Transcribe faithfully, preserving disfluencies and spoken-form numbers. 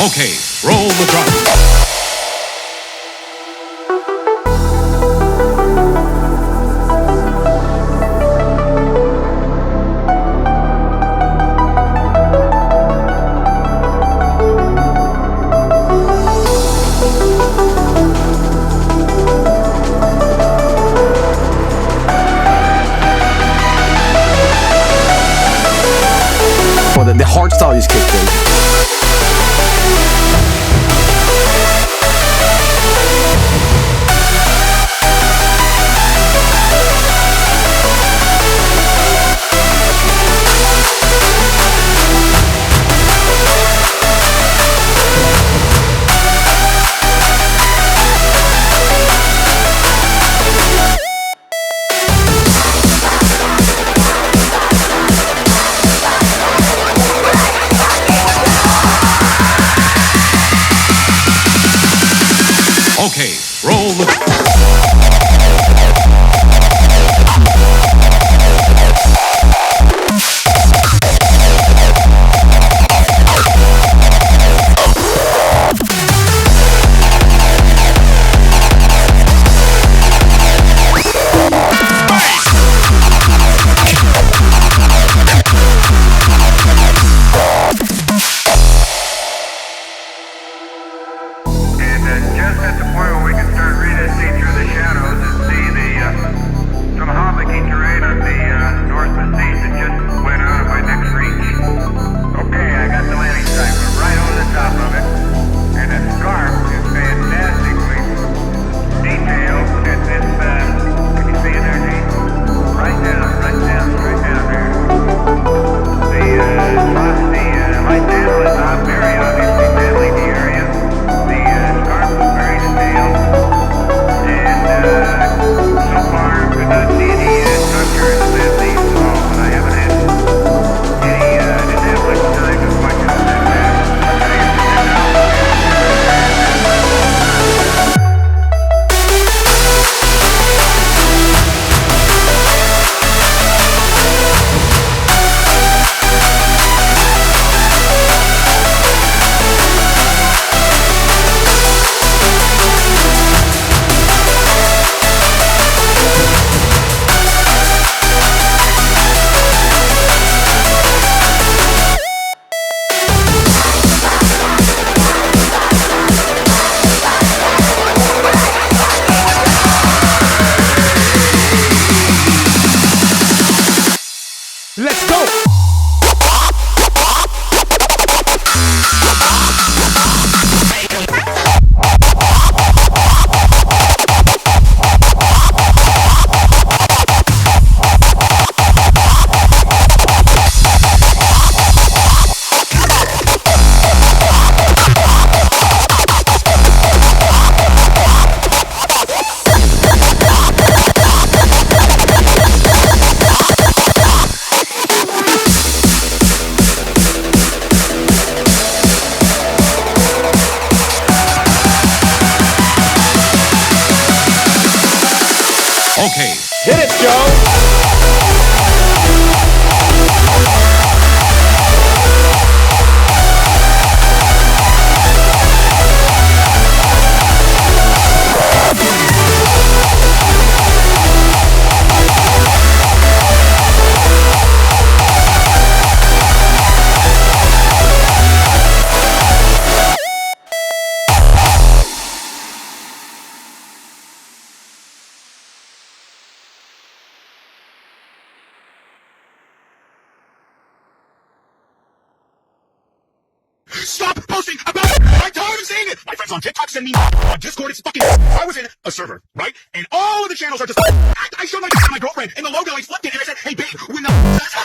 Okay, roll the drums. Well, the, the hard style is kicked in. Okay, roll the... Just at the point where we can start reading, see through the shadows and see the uh, some hummocky terrain on the uh, north Mesite that just went out of my next reach. Okay, I got the landing site. We're right over the top of it. And the scarp is fantastically detailed. And it's, uh, can you see it there, Gene? Right down, right down, right down there. The, uh, the uh, light panel is not very obviously manly the area. The uh, scarp was very detailed, and uh, so far we not see any uh, structures that these at all, but I haven't had any, uh, didn't have much time to watch it on that map. Let's go! Okay. Hit it, Joe! Stop posting about it! I'm tired of seeing it! My friends on TikTok send me on Discord, it's fucking... I was in a server, right? And all of the channels are just... I, I showed my, my girlfriend, and the logo, I flipped it, and I said, hey babe, when the...